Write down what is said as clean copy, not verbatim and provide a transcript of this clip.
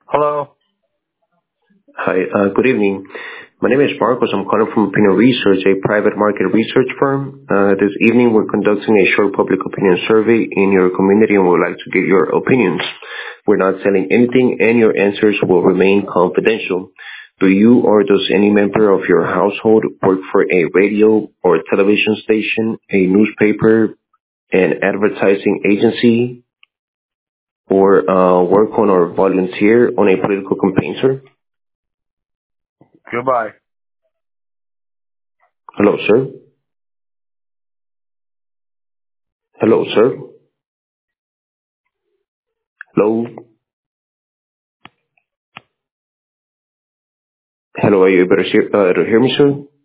Hello. Hi, good evening. My name is Marcos. I'm calling from Opinion Research, a private market research firm. This evening, we're conducting a short public opinion survey in your community, and we would like to get your opinions. We're not selling anything, and your answers will remain confidential. Do you or does any member of your household work for a radio or television station, a newspaper, an advertising agency, or work on or volunteer on a political campaign, sir? Goodbye. Hello, sir. Hello, sir. Hello. Hello, are you able to hear me, sir?